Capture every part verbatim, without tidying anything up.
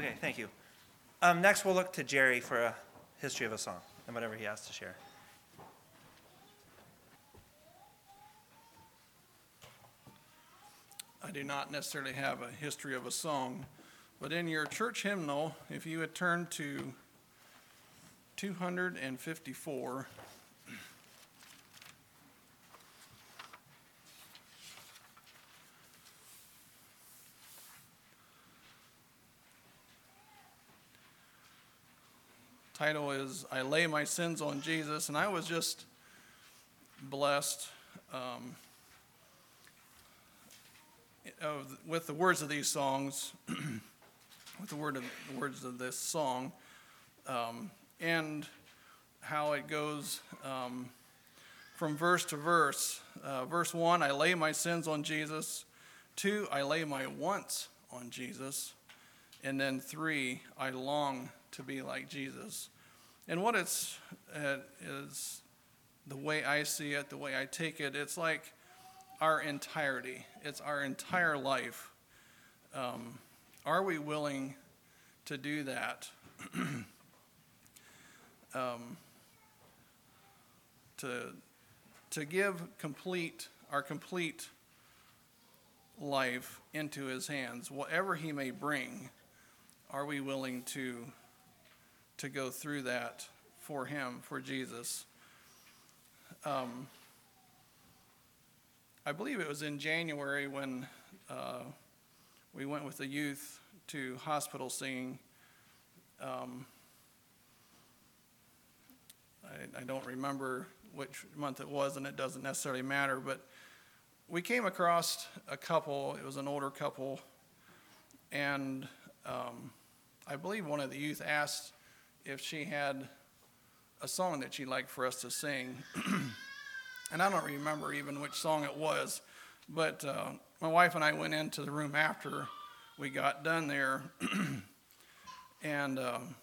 Okay, thank you. Um, next, we'll look to Jerry for a history of a song and whatever he has to share. I do not necessarily have a history of a song, but in your church hymnal, if you would turn to two hundred fifty-four, title is I Lay My Sins on Jesus, and I was just blessed um, of, with the words of these songs, with the, word of, the words of this song, um, and how it goes um, from verse to verse. Uh, verse one, I lay my sins on Jesus. Two, I lay my wants on Jesus. And then three, I long to be like Jesus. And what it's uh, is the way I see it, the way I take it, it's like our entirety. It's our entire life. Um, are we willing to do that? um, to to give complete our complete life into his hands, whatever he may bring. Are we willing to to go through that for him, for Jesus? Um, I believe it was in January when uh, we went with the youth to hospital singing. Um, I, I don't remember which month it was, and it doesn't necessarily matter, but we came across a couple. It was an older couple, and um, I believe one of the youth asked if she had a song that she'd like for us to sing. And I don't remember even which song it was, but uh, my wife and I went into the room after we got done there, and um,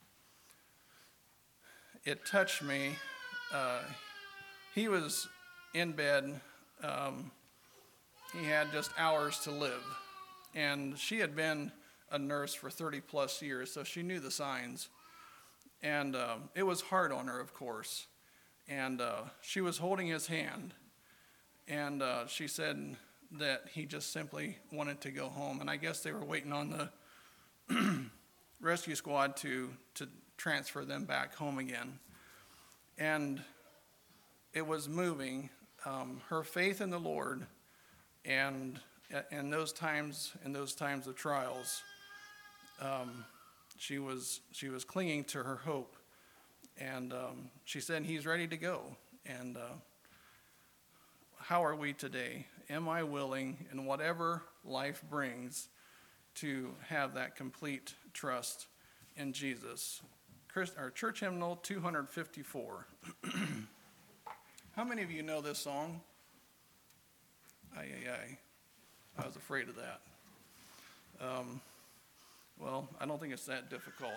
it touched me. Uh, he was in bed. Um, he had just hours to live, and she had been a nurse for thirty plus years, so she knew the signs. And uh, it was hard on her, of course. And uh, she was holding his hand, and uh, she said that he just simply wanted to go home. And I guess they were waiting on the rescue squad to to transfer them back home again. And it was moving. Um, her faith in the Lord, and in those times, in those times of trials, um, she was she was clinging to her hope. And um, she said, he's ready to go. And uh, how are we today? Am I willing, in whatever life brings, to have that complete trust in Jesus? Christ, our church hymnal two hundred fifty-four. How many of you know this song? Aye, aye, aye. I was afraid of that. Um, well, I don't think it's that difficult.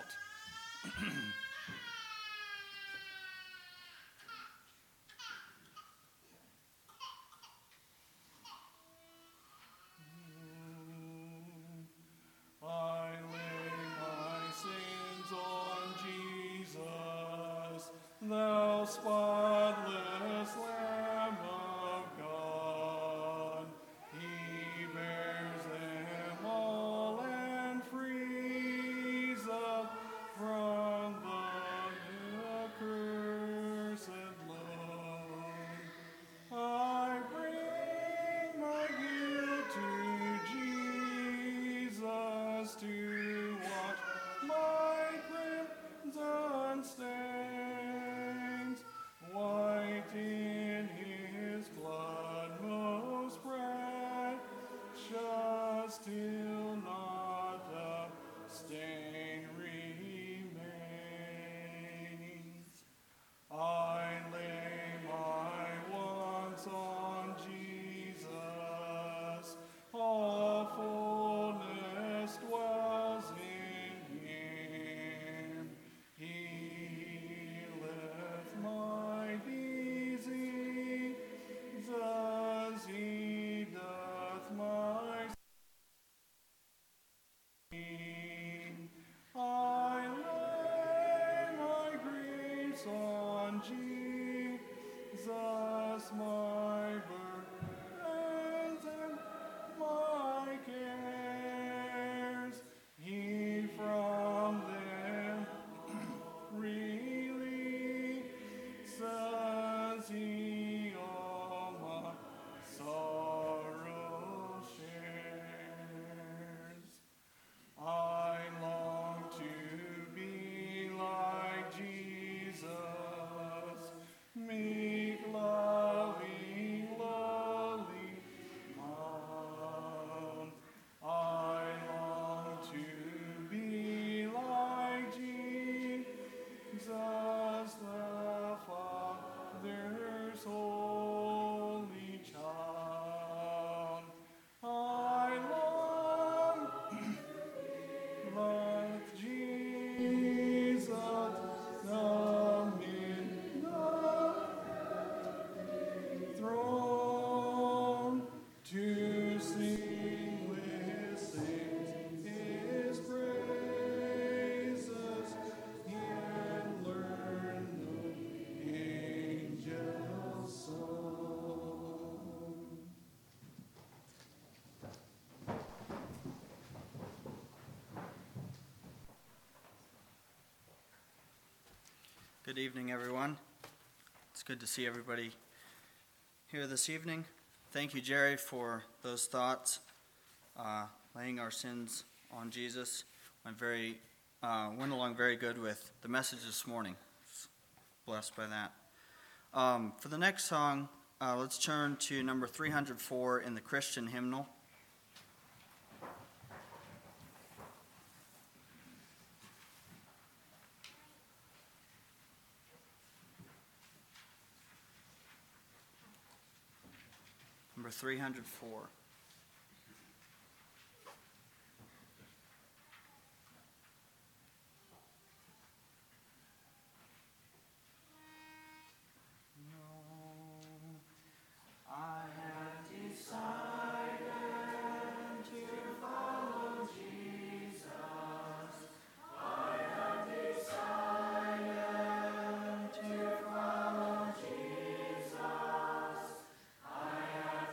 I lay my sins on Jesus, thou spotless Lamb of God. He bears them all and frees us from the accursed load. I bring my guilt to Jesus to wash my crimson stains. my burdens and my cares, He from them releases, He all my sorrow shares. I long to be like Jesus, meek, loving, lowly, um, I long to be like Jesus, the Father's holy child. I long like Jesus, the midnight throne, to sing with saints His praises and learn the angel's song. Good evening, everyone. It's good to see everybody here this evening. Thank you, Jerry, for those thoughts, uh, laying our sins on Jesus. Went very, uh, went along very good with the message this morning. Blessed by that. Um, for the next song, uh, let's turn to number three hundred four in the Christian hymnal. Number three hundred four. I have decided to follow Jesus. I have decided to follow Jesus. I have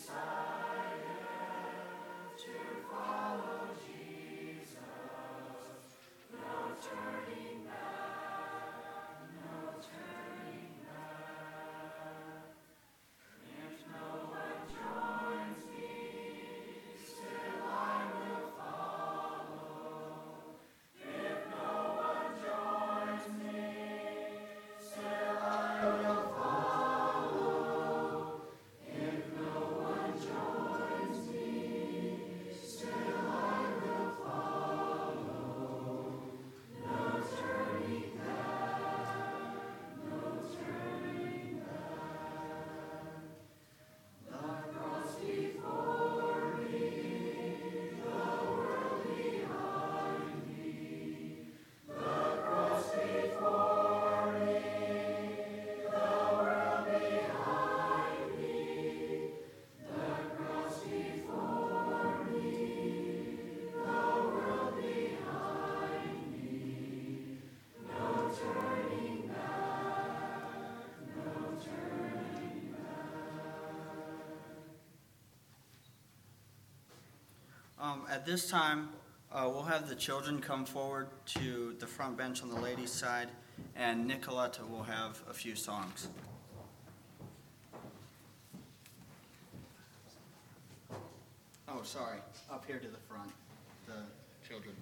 decided to follow Jesus. No turning back, no turning back. If no one joins me, still I will follow. If no one joins me, still I will follow. If no one joins me, still I will follow. No turning back, no turning back. The cross before me, the world behind me. The cross before me, the world behind me. The cross before me, the world behind me. No turning back, no turning Um, at this time, uh, we'll have the children come forward to the front bench on the ladies' side, and Nicoletta will have a few songs. Oh, sorry, up here to the front, the children.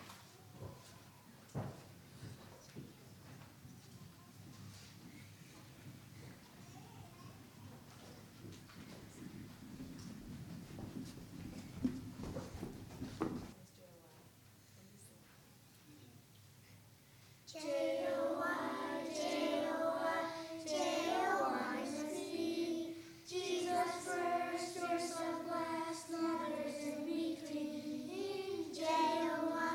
J O Y, J O Y, J O Y must be. Jesus first, yourself last, not others in between. J O Y.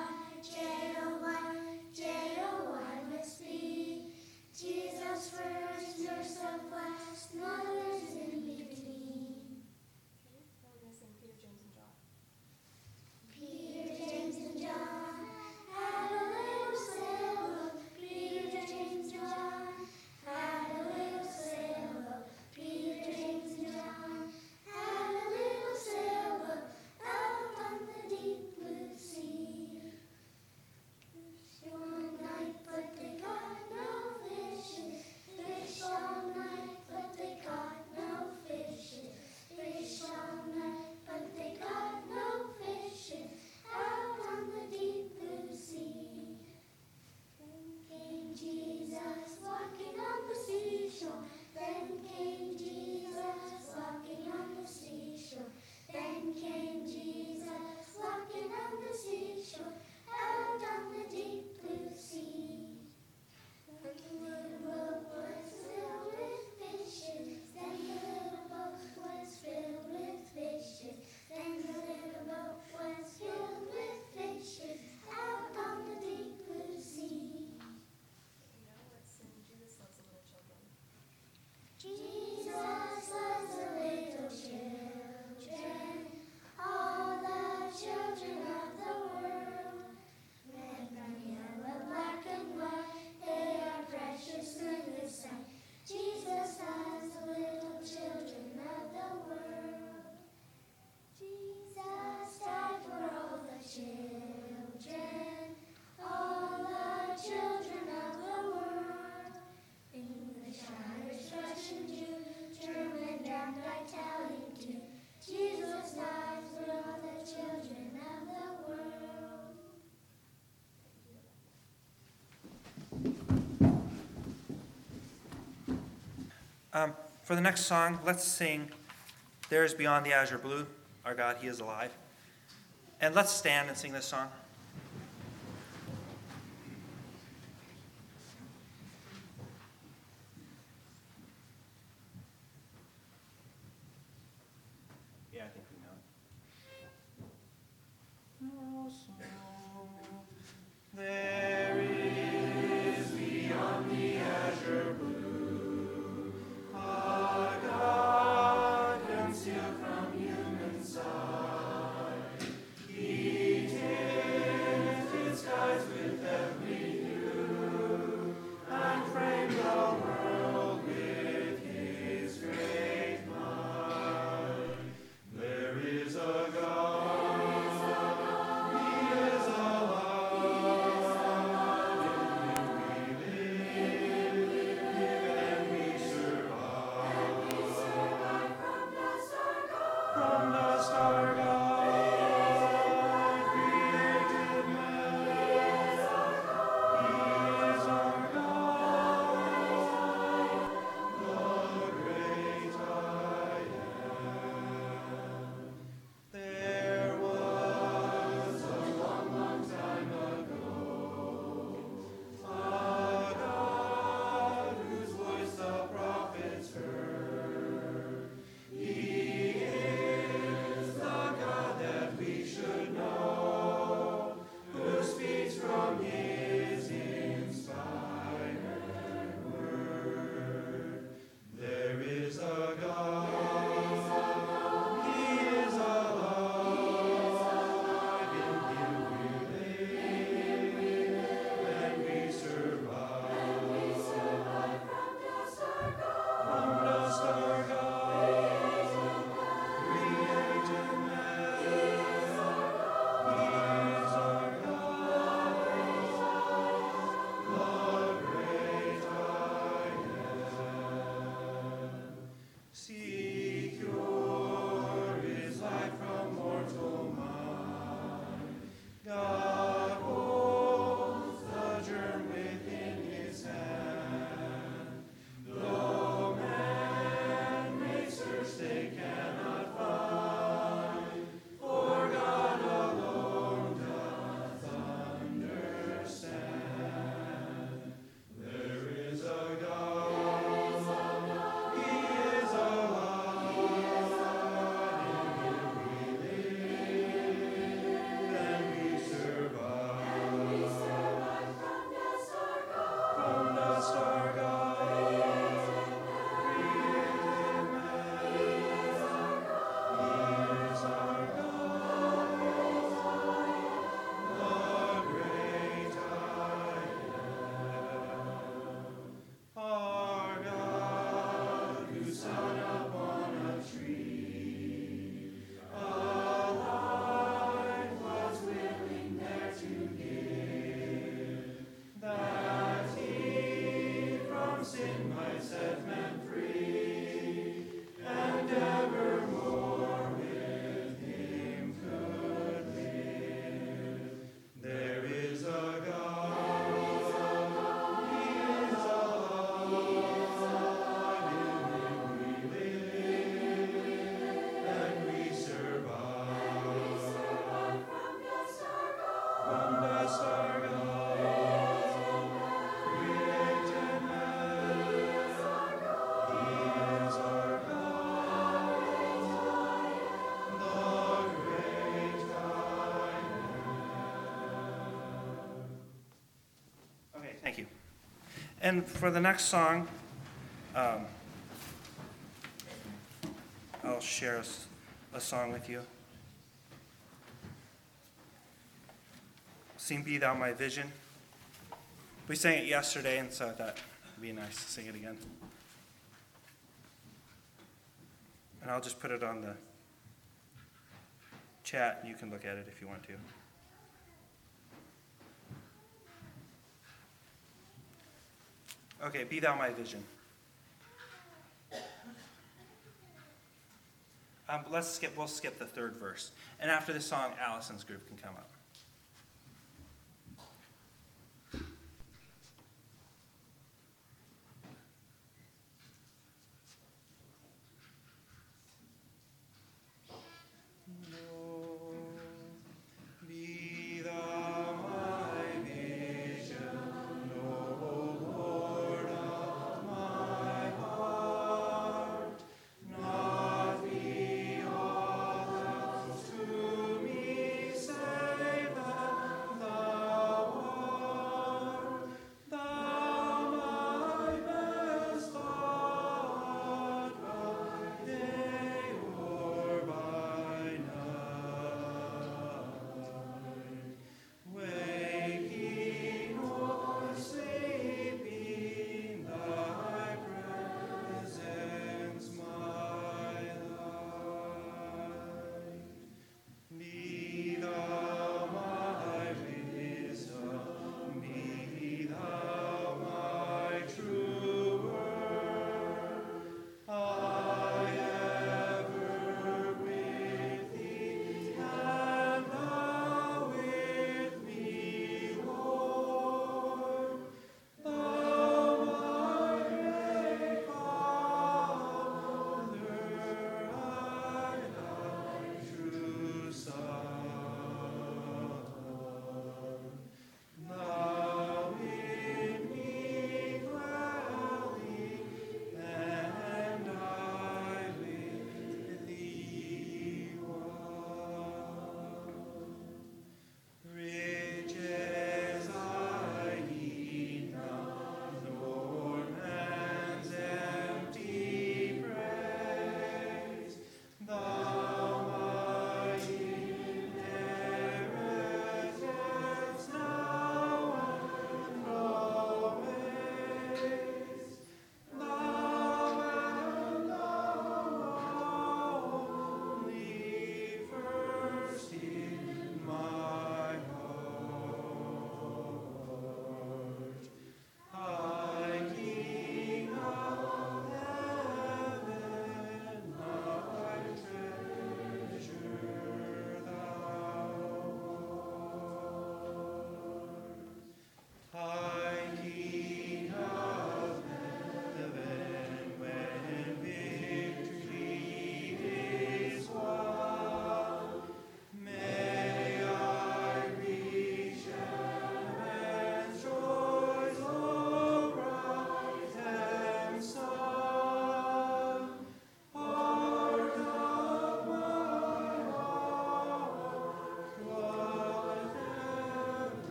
Um, for the next song, let's sing There is Beyond the Azure Blue, Our God, He is Alive. And let's stand and sing this song. Yeah, I think we know it. There is beyond the azure blue a God concealed from human sight. He tinted skies with every hue and framed the world with His great might. There is a God. Thank you. And for the next song, um, I'll share a, s- a song with you. Sing Be Thou My Vision. We sang it yesterday, and so I thought it'd be nice to sing it again. And I'll just put it on the chat, and you can look at it if you want to. Okay, Be Thou My Vision. Um, let's skip, we'll skip the third verse. And after this song, Allison's group can come up.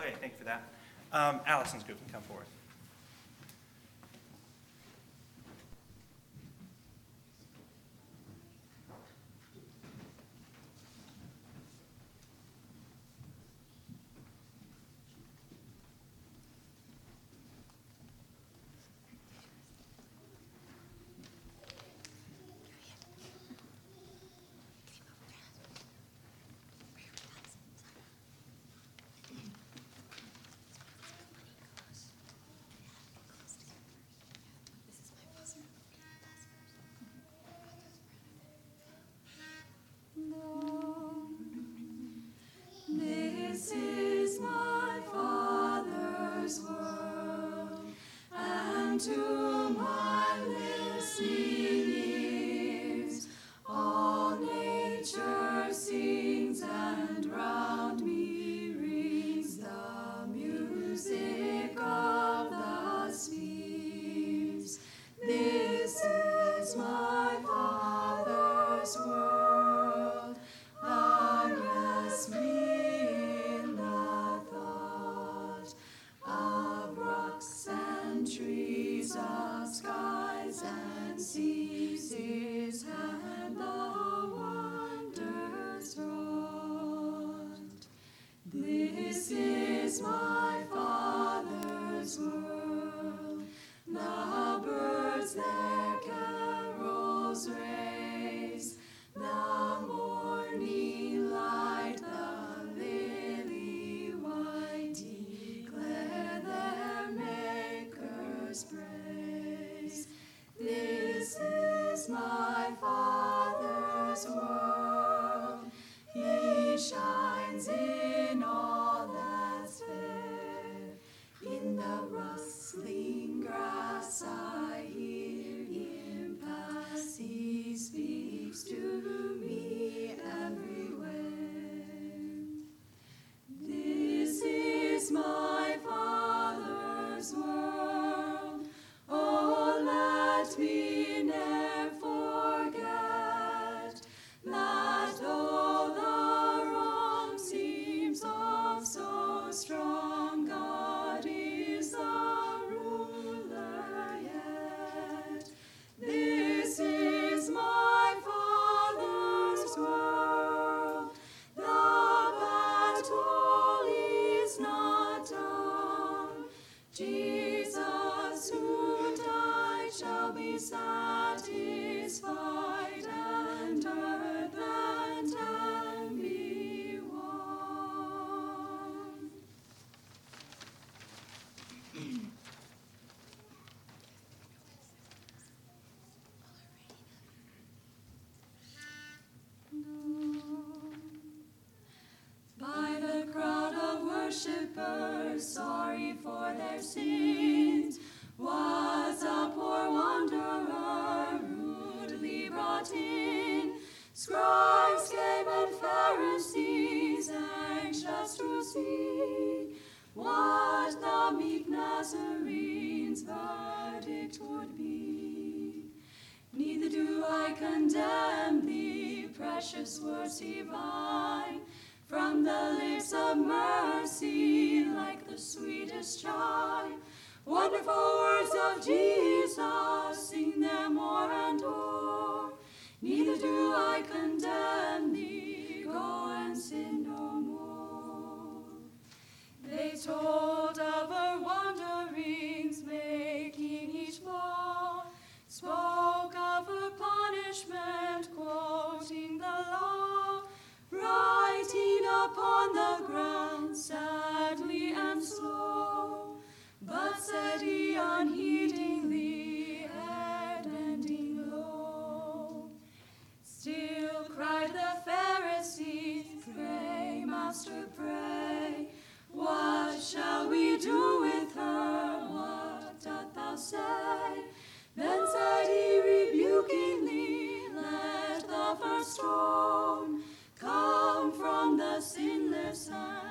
Okay, thank you for that. Um, Allison's group can come forward. This is my Father's world, and to my listening ears, all nature sings, and round me rings the music of the spheres. This is my Father's world. Unrest me in the thought of rocks and trees, of skies and seas, His hand the wonders wrought. This is my Father's world. The birds their carols raise, the morning light, the lily white, declare their Maker's praise. This is my Father's world. He shines in all that's fair. In the rustling grass I hear Him pass. He speaks to me everywhere. This is my Father's world. Oh, let me ne'er forget that though the wrong seems of so strong, God is the ruler yet. This is my Father's world. The battle is not done. Jesus who died shall be satisfied, and earth and heaven be one. By the crowd of worshippers, sorry for their sins, was a poor wanderer rudely brought in. Scribes came and Pharisees, anxious to see what the meek Nazarene's verdict would be. Neither do I condemn thee, precious words divine, from the lips of mercy, like the sweetest chime. Wonderful words of Jesus, sing them o'er and o'er. Neither do I condemn thee, go and sin no more. They told of her wanderings, making each fall, spoke of her punishment, quoting the law, writing upon the ground sadly and slow. But said he unheedingly, head bending low. Still cried the Pharisees, pray, Master, pray. What shall we do with her? What doth thou say? Then said he rebukingly, let the first stone come from the sinless hand.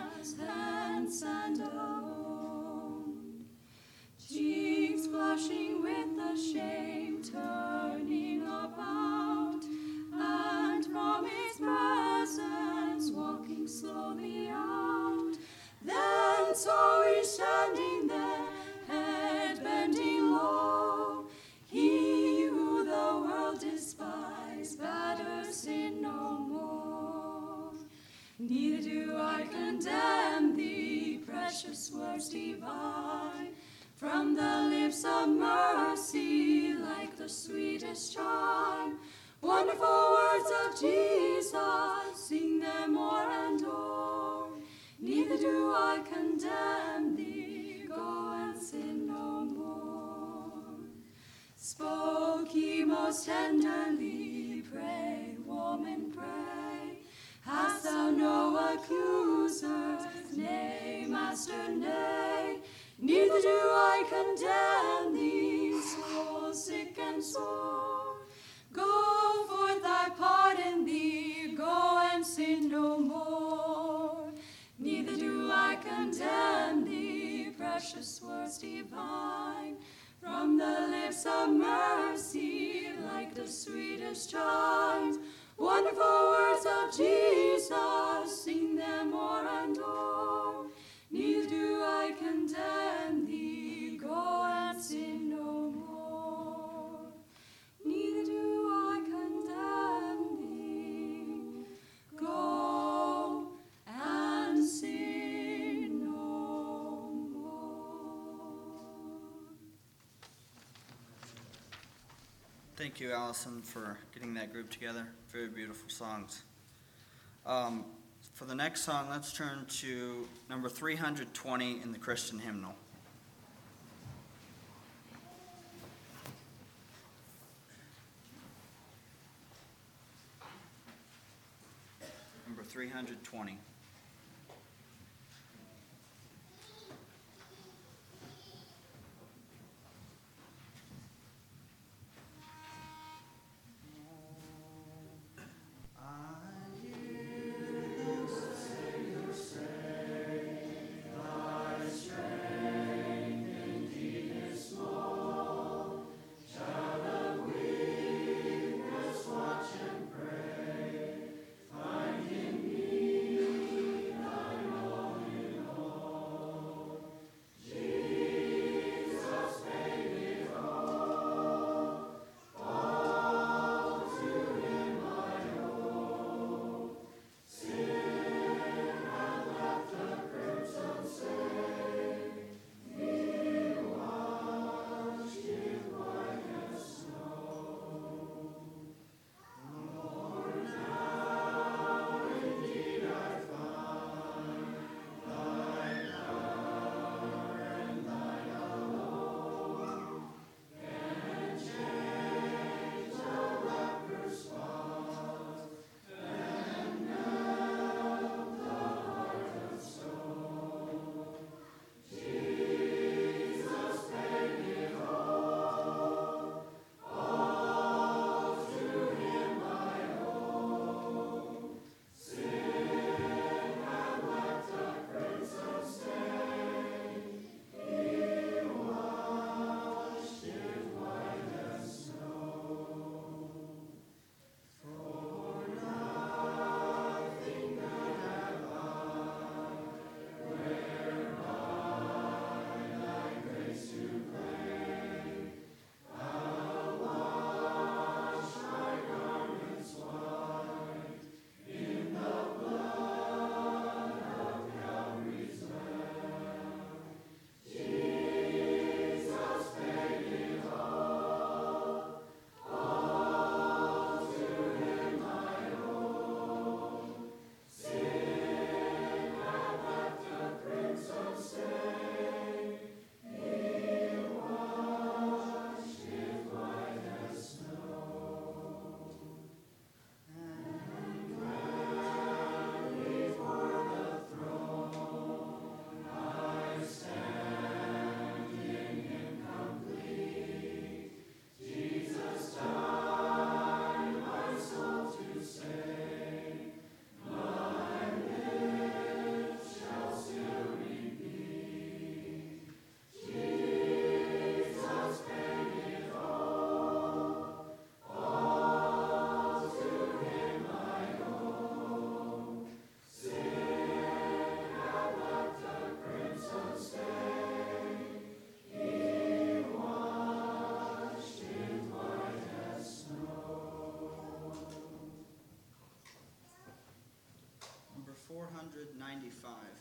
of mercy like the sweetest chime. Wonderful words of Jesus, sing them o'er and o'er. Neither do I condemn thee, go and sin no more. Spoke he most tenderly, pray, woman, pray. Hast thou no accusers? Nay, master, nay. Neither do I condemn thee, soul sick and sore. Go forth, I pardon thee, go and sin no more. Neither do I condemn thee, precious words divine, from the lips of mercy, like the sweetest chimes. Wonderful words of Jesus, sing them o'er and o'er. Neither do I condemn thee, go and sin no more. Neither do I condemn thee, go and sin no more. Thank you, Allison, for getting that group together. Very beautiful songs. Um, for the next song, let's turn to number three hundred twenty in the Christian hymnal. Number three hundred twenty. ninety-five.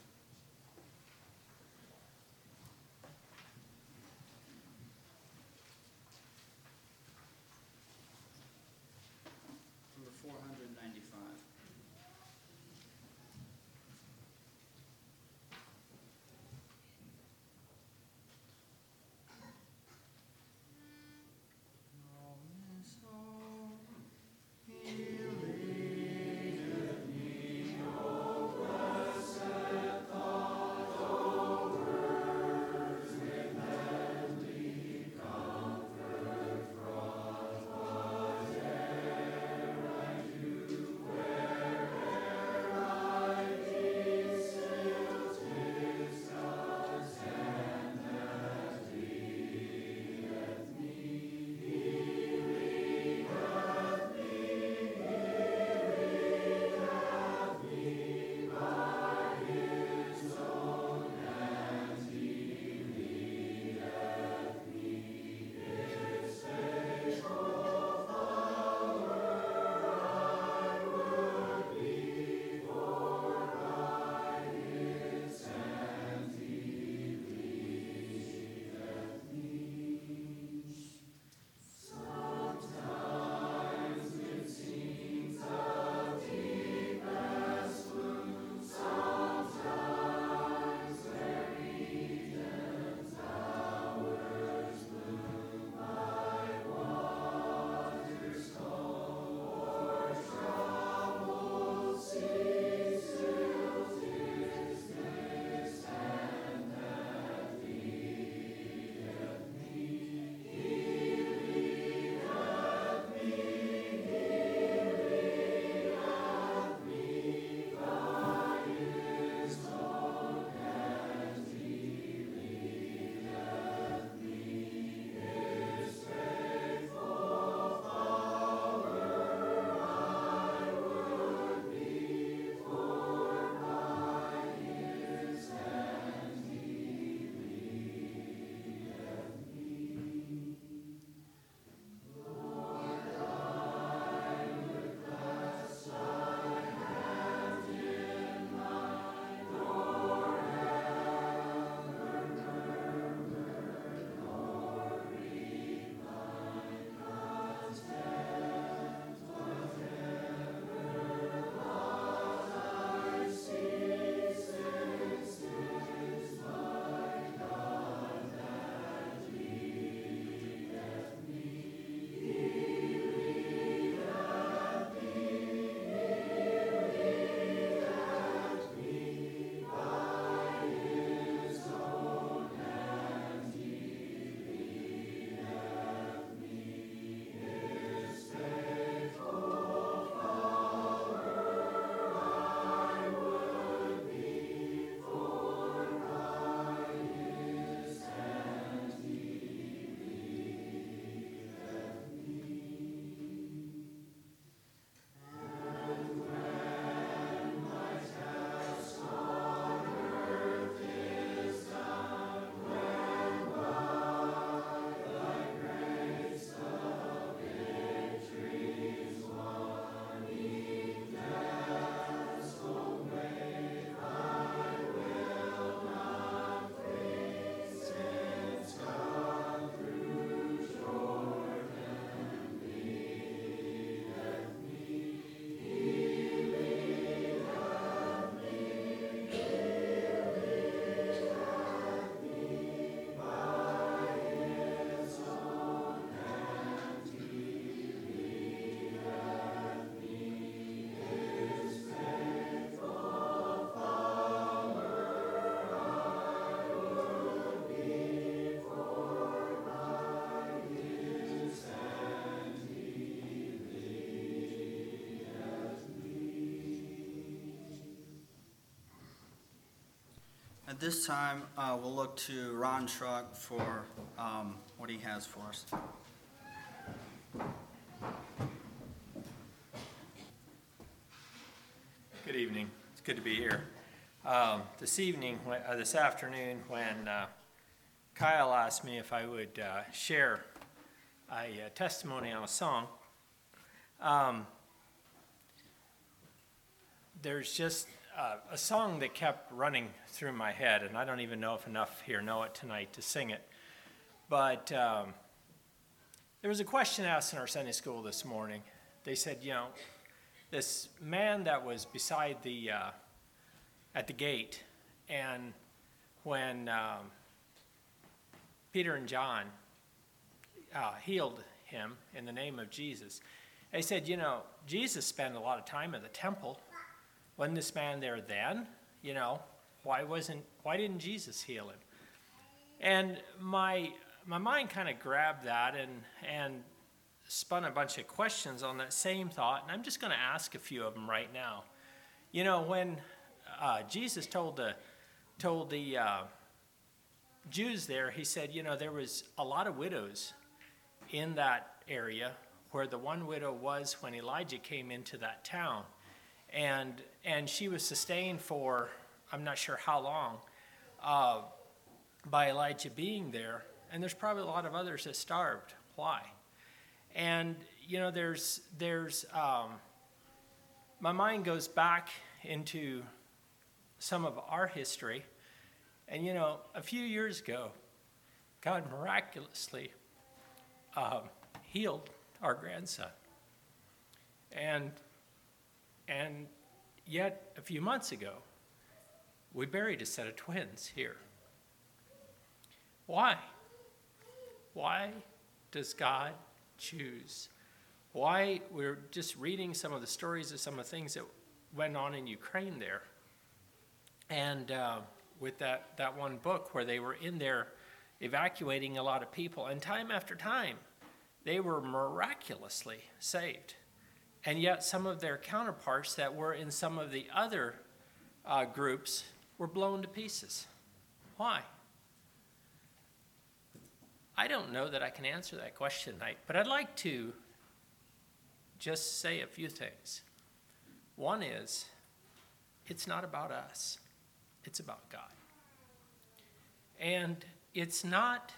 At this time, uh, we'll look to Ron Schrock for um, what he has for us. Good evening. It's good to be here. Um, this evening, when- uh, this afternoon, when uh, Kyle asked me if I would uh, share a, uh testimony on a song, um, there's just uh, a song that kept running through my head, and I don't even know if enough here know it tonight to sing it. But um, there was a question asked in our Sunday school this morning. They said, you know, this man that was beside the uh, at the gate, and when um, Peter and John uh, healed him in the name of Jesus, they said, you know, Jesus spent a lot of time in the temple. Wasn't this man there then? You know, why wasn't why didn't Jesus heal him? And my my mind kind of grabbed that and and spun a bunch of questions on that same thought, and I'm just going to ask a few of them right now. You know, when uh, Jesus told the told the uh, Jews there, he said, you know, there was a lot of widows in that area where the one widow was when Elijah came into that town, and and she was sustained for I'm not sure how long uh, by Elijah being there, and there's probably a lot of others that starved. Why? And, you know, there's, there's, um, my mind goes back into some of our history. And, you know, a few years ago, God miraculously um, healed our grandson. And, and yet, a few months ago, we buried a set of twins here. Why? Why does God choose? Why? We're just reading some of the stories of some of the things that went on in Ukraine there. And uh, with that, that one book where they were in there evacuating a lot of people, and time after time, they were miraculously saved. And yet some of their counterparts that were in some of the other uh, groups were blown to pieces. Why? I don't know that I can answer that question tonight, but I'd like to just say a few things. One is, it's not about us. It's about God. And it's not,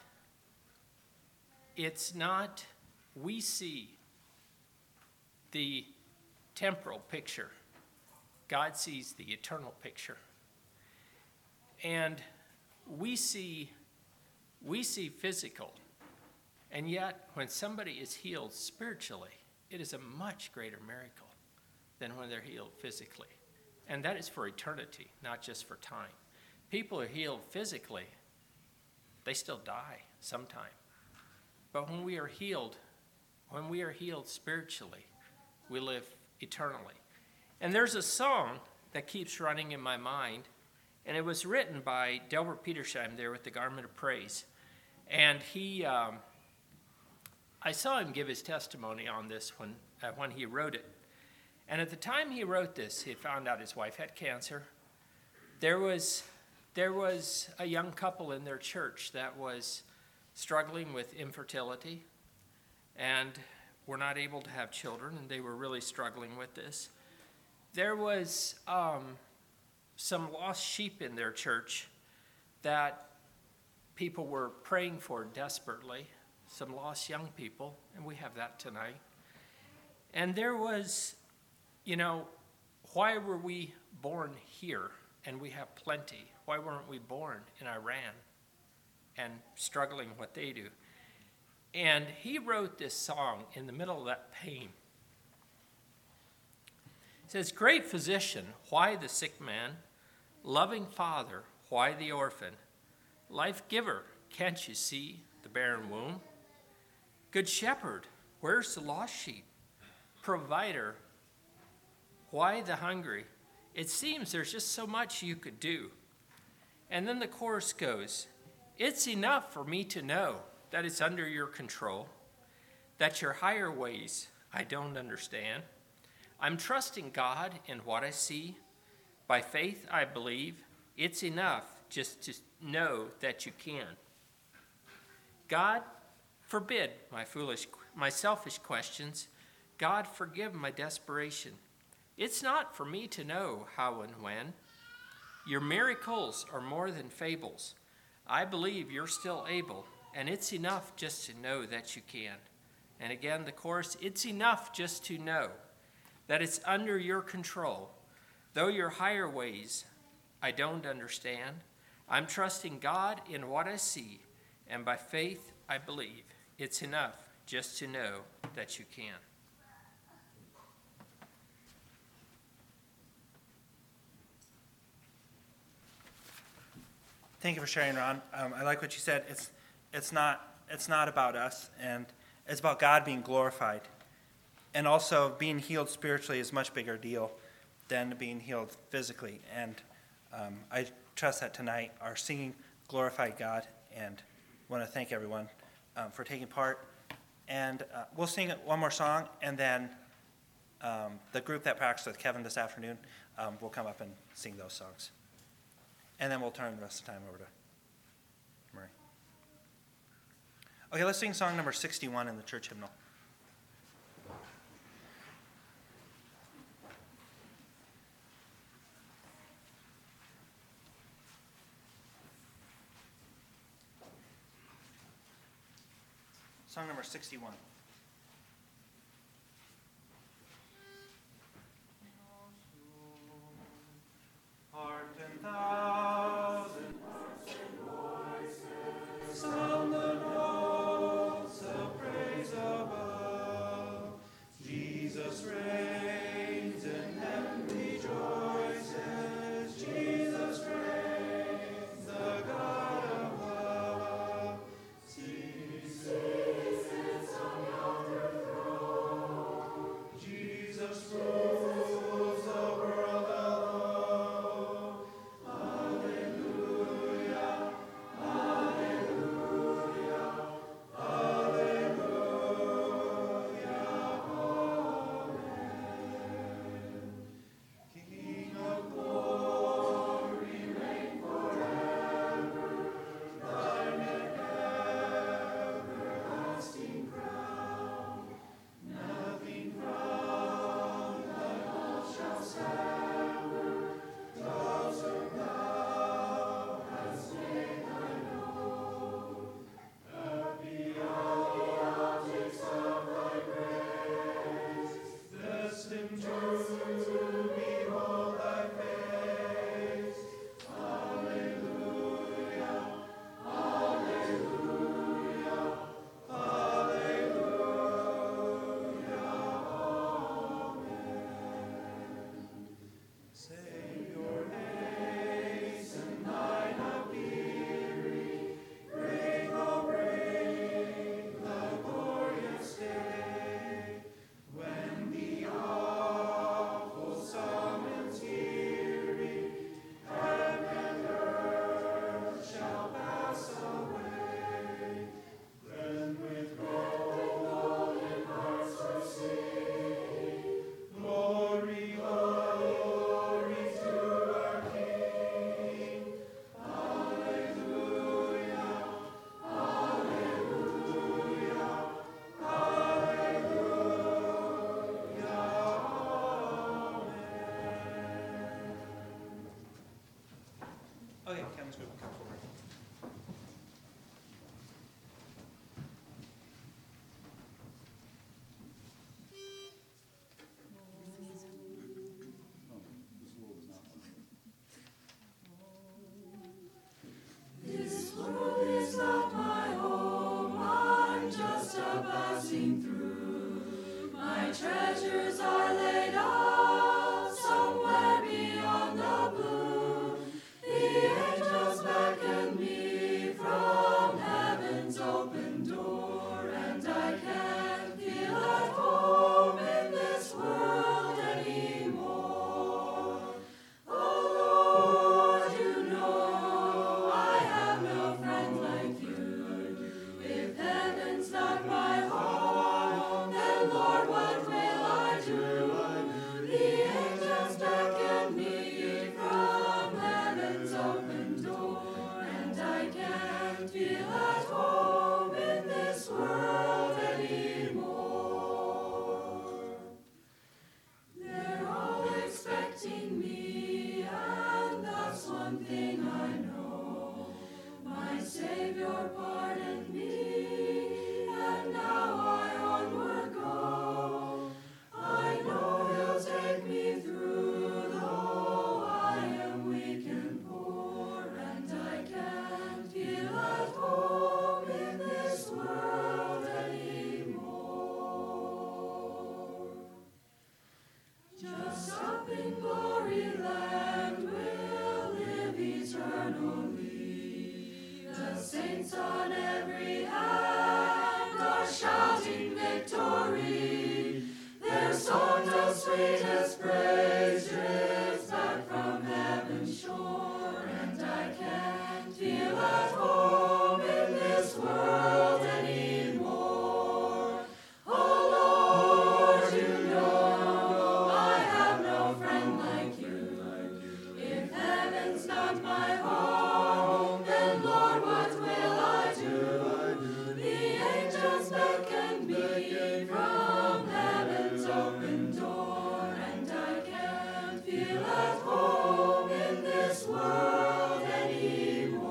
it's not, we see the temporal picture. God sees the eternal picture. And we see We see physical, and yet when somebody is healed spiritually, it is a much greater miracle than when they're healed physically. And that is for eternity, not just for time. People are healed physically, they still die sometime. But when we are healed, when we are healed spiritually, we live eternally. And there's a song that keeps running in my mind, and it was written by Delbert Petersheim there with the Garment of Praise. And he, um, I saw him give his testimony on this when, uh, when he wrote it. And at the time he wrote this, he had found out his wife had cancer. There was, there was a young couple in their church that was struggling with infertility and were not able to have children, and they were really struggling with this. There was um, some lost sheep in their church that people were praying for desperately, some lost young people, and we have that tonight. And there was, you know, why were we born here and we have plenty? Why weren't we born in Iran and struggling what they do? And he wrote this song in the middle of that pain. It says, "Great physician, why the sick man? Loving father, why the orphan? Life giver, can't you see the barren womb? Good shepherd, where's the lost sheep? Provider, why the hungry? It seems there's just so much you could do." And then the chorus goes, "It's enough for me to know that it's under your control, that your higher ways I don't understand. I'm trusting God in what I see. By faith I believe it's enough just to know that you can. God, forbid my foolish, my selfish questions. God, forgive my desperation. It's not for me to know how and when. Your miracles are more than fables. I believe you're still able, and it's enough just to know that you can. And again, the chorus, it's enough just to know that it's under your control. Though your higher ways I don't understand, I'm trusting God in what I see, and by faith I believe. It's enough just to know that you can. Thank you for sharing, Ron. Um, I like what you said. It's it's not it's not about us, and it's about God being glorified, and also being healed spiritually is a much bigger deal than being healed physically. And um, I trust that tonight our singing glorified God, and want to thank everyone um, for taking part. And uh, we'll sing one more song, and then um, the group that practiced with Kevin this afternoon um, will come up and sing those songs. And then we'll turn the rest of the time over to Murray. Okay, let's sing song number sixty-one in the church hymnal. Song number sixty-one. Heart and thousand hearts and voices sound the notes of praise above. Jesus reigns and heaven rejoices. Jesus reigns, the God of love. Jesus sits on sweetest praise drifts back from heaven's shore, and I can't feel at home in this world anymore. Oh Lord, you know I have no friend like you. If heaven's not my home, then Lord, what will I do? The angels beckon me from heaven's open door, and I can't feel at home in this world anymore.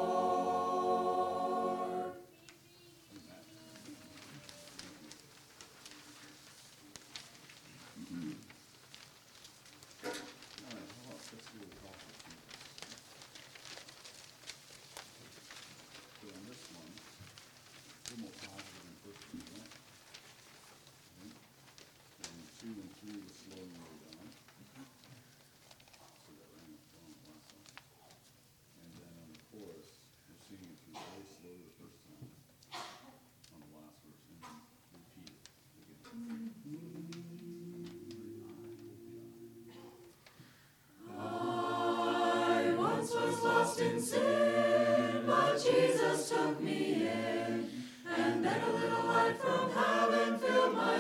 So on this one, a little more positive than first one, right? Okay. And two and three was slowing way down. So that rang up wrong last time. And then on the chorus, we're singing it through very slow the first time on the last verse, and then repeat it again. I once was lost in sin, but Jesus took me in, and then a little light from heaven filled my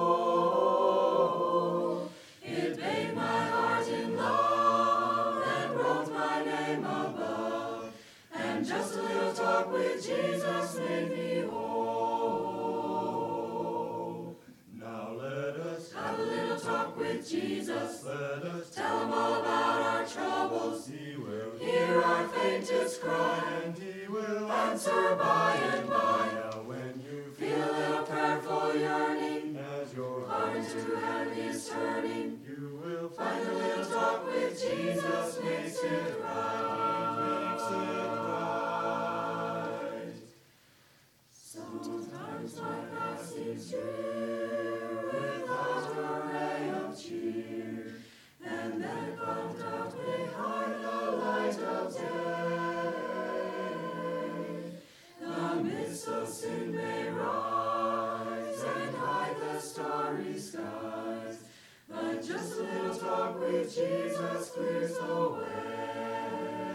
soul. It bathed my heart in love and wrote my name above, and just a little talk with Jesus made me whole. Now let us, Have a little talk with Jesus. let us, Tell him all about our troubles. he will Hear our faintest cry. and he will Answer by and by. Now when you Feel a little prayerful yearning. as your Heart into heaven is turning. you will Find a little talk with Jesus makes it right. Sometimes my path seems drear without a ray of cheer, and then found out behind the light of day. The mist of sin may rise and hide the starry skies, but just a little talk with Jesus clears the way.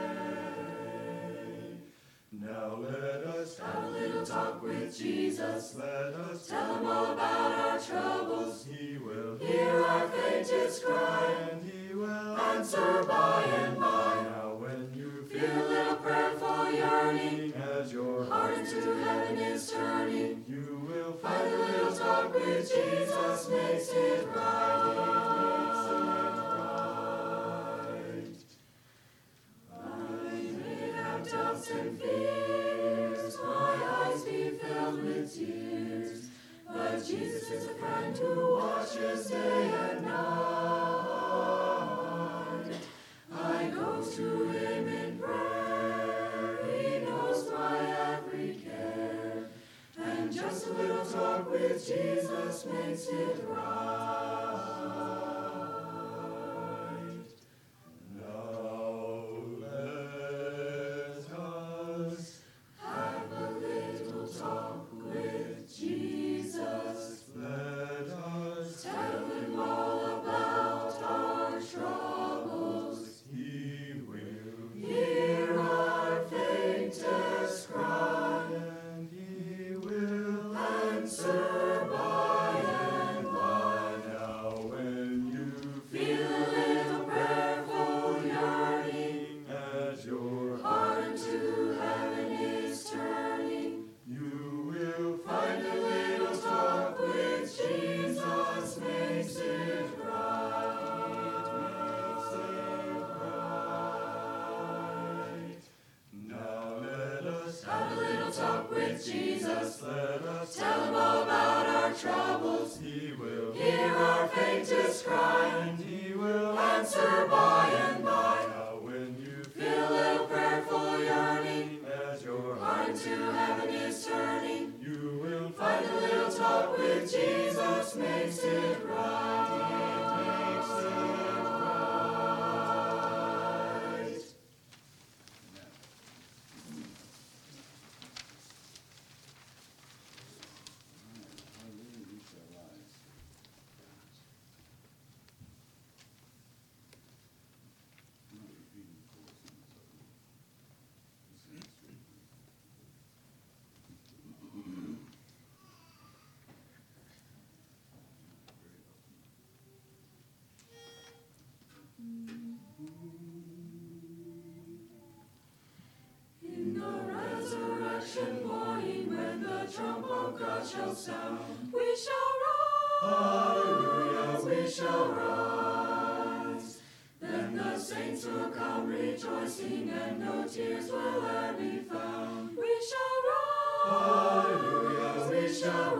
Now let us, Have a little talk with Jesus. let us, Tell him all about our troubles. he will Hear our faintest cry. and he will Answer by and by. Now when you Feel a little prayerful yearning. as your Heart into heaven is turning. you will Find a little talk with Jesus makes it right. I may have doubts and fears, my eyes be filled with tears, but Jesus is a friend who watches day and night. I go to him in prayer, he knows my every care, and just a little talk with Jesus makes it right. now let us Have a little talk with Jesus. let us Tell him all about our troubles. he will Hear our faintest cry. and he will Answer by and by. now when you Feel a little prayerful yearning. as your Heart into heaven is turning. you will Find a little talk with Jesus makes it right. now let us Have a little talk with Jesus. let us Tell him all about our troubles. he will Hear our faintest cry. and he will Answer by and by. now when you Feel a little prayerful yearning. as your Heart into heaven is turning. you will Find a little talk with Jesus makes it right. Hallelujah, we shall rise. of God shall sound. We shall rise. Hallelujah, we shall rise. Then the saints will come rejoicing, and no tears will e'er be found. We shall rise. Hallelujah, we shall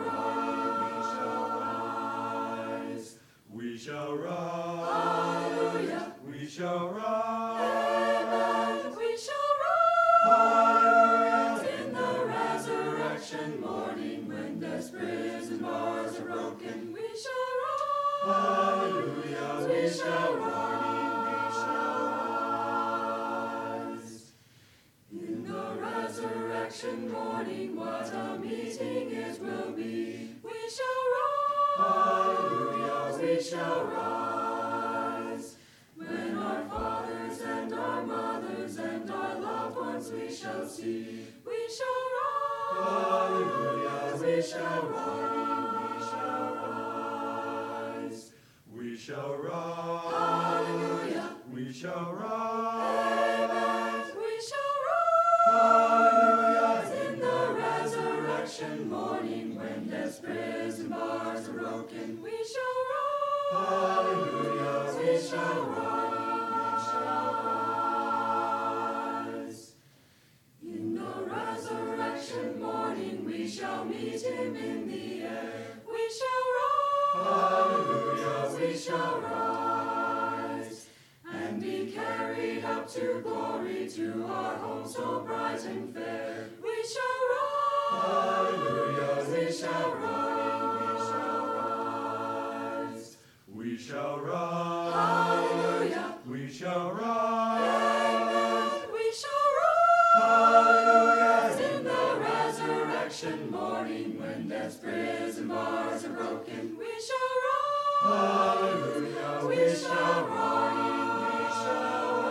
rise. We shall rise. Hallelujah. We shall rise. Amen. We shall rise. Hallelujah. In the resurrection morning, when death's prison bars are broken, we shall rise. Hallelujah. We shall rise. In the resurrection morning, what a meeting it will be. We shall rise. Hallelujah. We shall rise. When our fathers and our mothers and our loved ones we shall see. We shall rise. Hallelujah. We shall rise. We shall rise. We shall rise. Hallelujah. We shall rise. Amen. We shall rise. Hallelujah. In the resurrection morning, when death's prison bars are broken, we shall rise. Hallelujah. We shall rise. We shall rise. In the resurrection morning, we shall meet him in the air. We shall rise. Hallelujah. We shall rise. And be carried up to glory, to our home so bright and fair. We shall rise. Hallelujah. We shall rise. We shall rise. We shall rise. Hallelujah. We shall rise. Amen. We shall rise. Hallelujah. In the resurrection morning, when death's prison bars are broken, we shall rise. Hallelujah. We shall rise. We shall